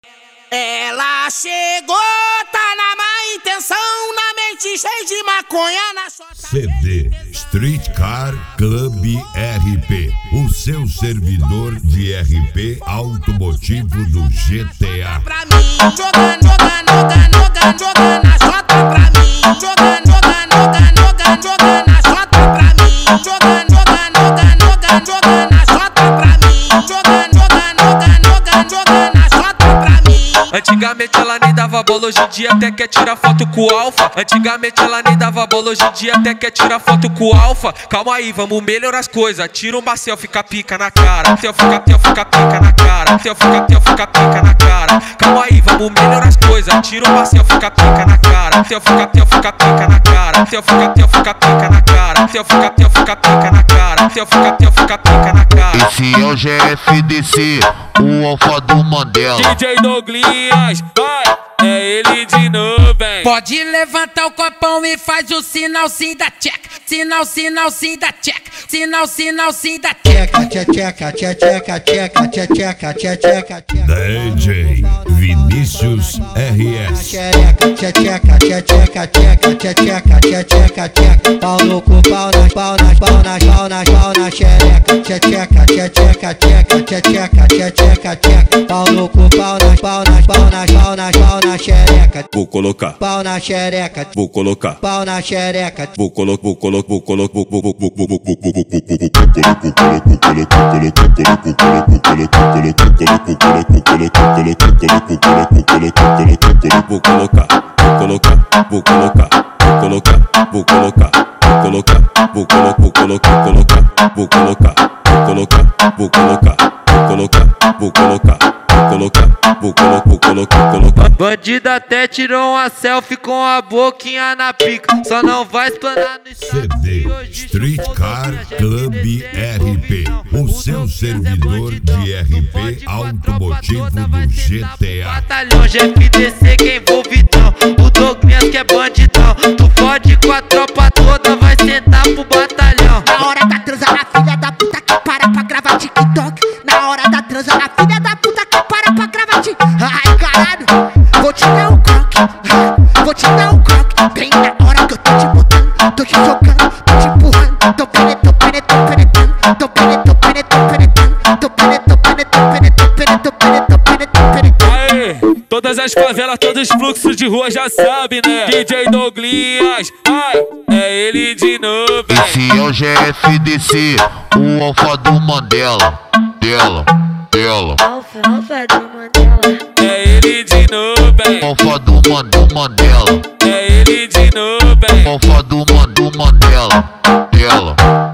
Ela chegou, tá na má intenção, na mente cheia de maconha, na chota. CD Streetcar Club RP, o seu servidor de RP automotivo do GTA. Pra mim, jogando na chota pra mim, jogando na chota pra mim, jogando na chota pra mim, jogando na chota pra mim. Antigamente ela nem dava bola, hoje em dia até quer tirar foto com o Alfa. Antigamente ela nem dava bola, hoje em dia até quer tirar foto com o Alfa. Calma aí, vamos melhorar as coisas. Tira uma selfie, fica pica na cara. Selfie, fica pica na cara. Selfie, fica pica na cara. Calma aí, vamos melhorar as coisas. Tira uma selfie, fica pica na cara. Selfie, fica pica na cara. Selfie, fica pica na cara. Selfie, fica pica na cara. Selfie, fica pica na cara. Esse é o GFDC, o Alfa do Mandela. DJ Douglas, vai, é ele de novo, hein? Pode levantar o copão e faz o sinal sim da check. Sinal sim da check. Sinal sim da check. DJ Vinícius RS. Pau no cu, pau na xereca. Pau no cu, pau na xereca. Vou colocar Pau na xereca. vou colocar Pau na xereca. vou colocar Bandida até tirou uma selfie com a boquinha na pica. Só não vai explanar no CD Streetcar Club RP, o seu servidor de RP automotivo do GTA. Batalhão GFDC que é envolvidão. O Douglas que é bandidão. Tu fode com a tropa toda, vai sentar pro batalhão. Na hora da transa, a filha da puta que para pra gravar TikTok. Na hora da transa, a filha da puta que para pra gravar TikTok. Ai, caralho, vou te dar um croque. Vou te dar um croque. Bem na hora que eu tô te botando, tô te jogando, tô te empurrando. Tô penetrando. Aê, todas as favelas, todos os fluxos de rua já sabem, né? DJ Douglas, ai, é ele de novo, hein? Esse é o GFDC, o Alfa do Mandela. Dela. Alfa do Mandela. É ele de novo, hein? Alfa do Mandela. É ele de novo, hein? Alfa do Mandela. Dela.